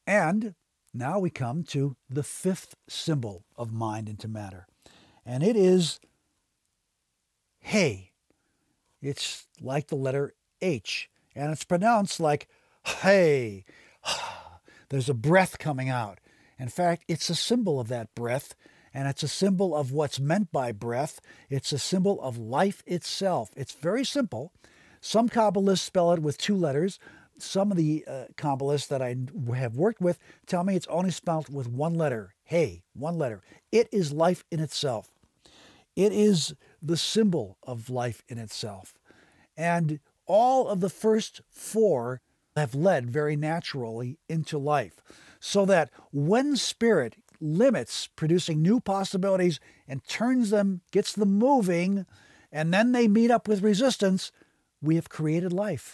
And now we come to the fifth symbol of mind into matter, and it is hey. It's like the letter H, and it's pronounced like hey. There's a breath coming out. In fact, it's a symbol of that breath, and it's a symbol of what's meant by breath. It's a symbol of life itself. It's very simple. Some Kabbalists spell it with two letters. Some of the Kabbalists that I have worked with tell me it's only spelled with one letter. Hey, one letter. It is life in itself. It is the symbol of life in itself. And all of the first four have led very naturally into life. So that when spirit limits producing new possibilities and turns them, gets them moving, and then they meet up with resistance, we have created life.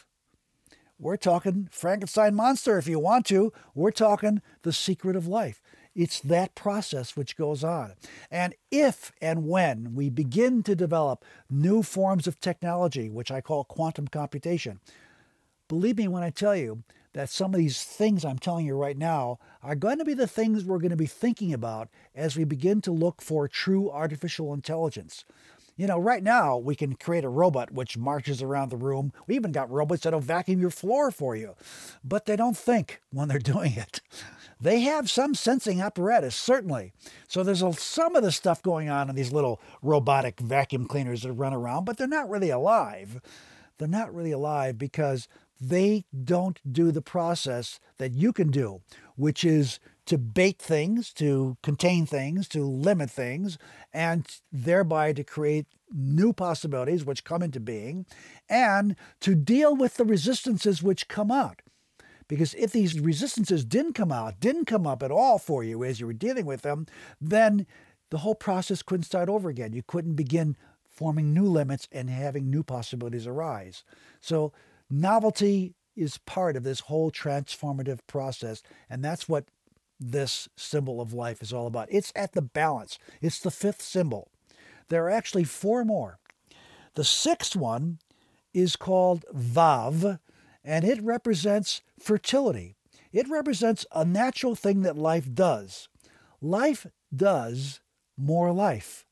We're talking Frankenstein monster if you want to. We're talking the secret of life. It's that process which goes on. And if and when we begin to develop new forms of technology, which I call quantum computation, believe me when I tell you that some of these things I'm telling you right now are going to be the things we're going to be thinking about as we begin to look for true artificial intelligence. You know, right now we can create a robot which marches around the room. We even got robots that'll vacuum your floor for you, but they don't think when they're doing it. They have some sensing apparatus, certainly. So there's some of the stuff going on in these little robotic vacuum cleaners that run around, but they're not really alive. They're not really alive because they don't do the process that you can do, which is to bait things, to contain things, to limit things, and thereby to create new possibilities which come into being, and to deal with the resistances which come out. Because if these resistances didn't come up at all for you as you were dealing with them, then the whole process couldn't start over again. You couldn't begin forming new limits and having new possibilities arise. So novelty is part of this whole transformative process, and that's what this symbol of life is all about. It's at the balance. It's the fifth symbol. There are actually four more. The sixth one is called Vav, and it represents fertility. It represents a natural thing that life does. Life does more life.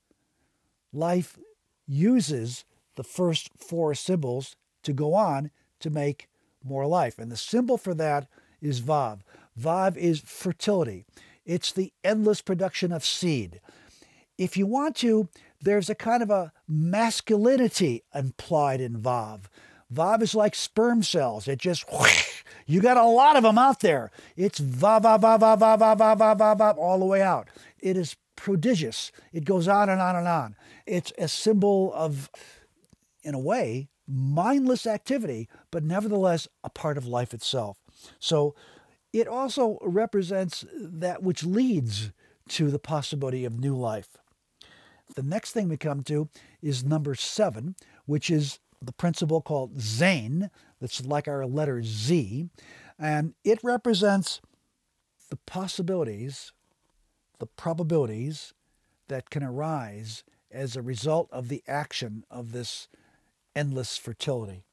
Life uses the first four symbols to go on to make more life. And the symbol for that is Vav. Vav is fertility. It's the endless production of seed. If you want to, there's a kind of a masculinity implied in Vav. Vav is like sperm cells. It just, you got a lot of them out there. It's Vav, Vav, Vav, Vav, Vav, Vav, Vav, Vav, Vav, Vav, all the way out. It is prodigious. It goes on and on and on. It's a symbol of, in a way, mindless activity, but nevertheless a part of life itself. So it also represents that which leads to the possibility of new life. The next thing we come to is number 7, which is the principle called Zain. That's like our letter Z. And it represents the possibilities, the probabilities that can arise as a result of the action of this endless fertility.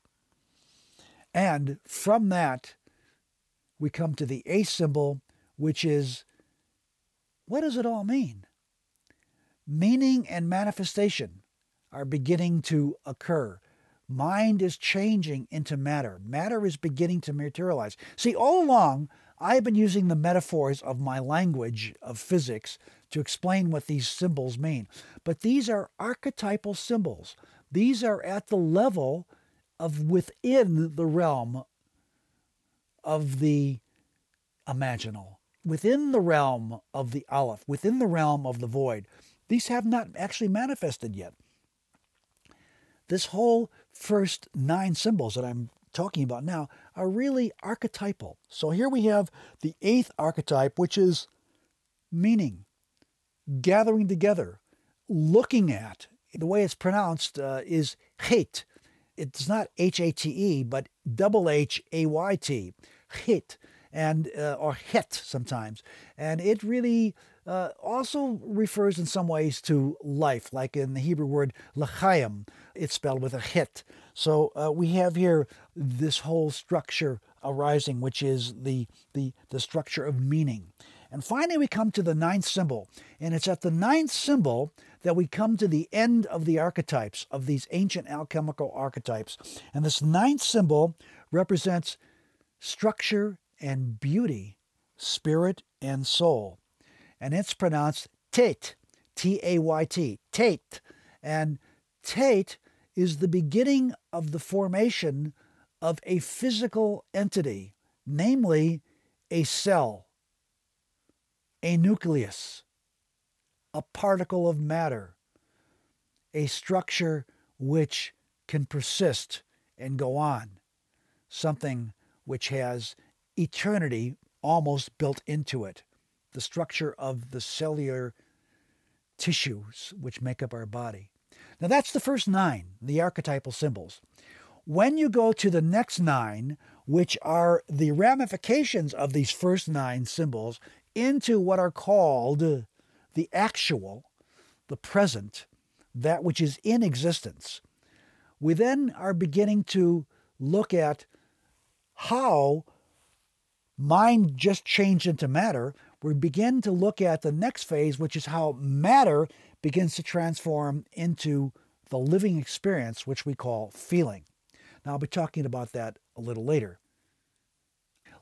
And from that, we come to the A symbol, which is, what does it all mean? Meaning and manifestation are beginning to occur. Mind is changing into matter. Matter is beginning to materialize. See, all along, I've been using the metaphors of my language of physics to explain what these symbols mean. But these are archetypal symbols. These are at the level of within the realm of the imaginal, within the realm of the Aleph, within the realm of the void. These have not actually manifested yet. This whole first 9 symbols that I'm talking about now are really archetypal. So here we have the 8th archetype, which is meaning, gathering together, looking at. The way it's pronounced is Chet. It's not H-A-T-E, but double H-A-Y-T, Chet, and or Het sometimes. And it really also refers in some ways to life, like in the Hebrew word l'chaim. It's spelled with a Het. So we have here this whole structure arising, which is the structure of meaning. And finally, we come to the ninth symbol. And it's at the ninth symbol that we come to the end of the archetypes, of these ancient alchemical archetypes. And this ninth symbol represents structure and beauty, spirit and soul. And it's pronounced Tate, T-A-Y-T, Tate. And Tate is the beginning of the formation of a physical entity, namely a cell, a nucleus, a particle of matter, a structure which can persist and go on, something which has eternity almost built into it, the structure of the cellular tissues which make up our body. Now that's the first 9, the archetypal symbols. When you go to the next 9, which are the ramifications of these first 9 symbols into what are called the actual, the present, that which is in existence, we then are beginning to look at how mind just changed into matter. We begin to look at the next phase, which is how matter begins to transform into the living experience, which we call feeling. Now, I'll be talking about that a little later.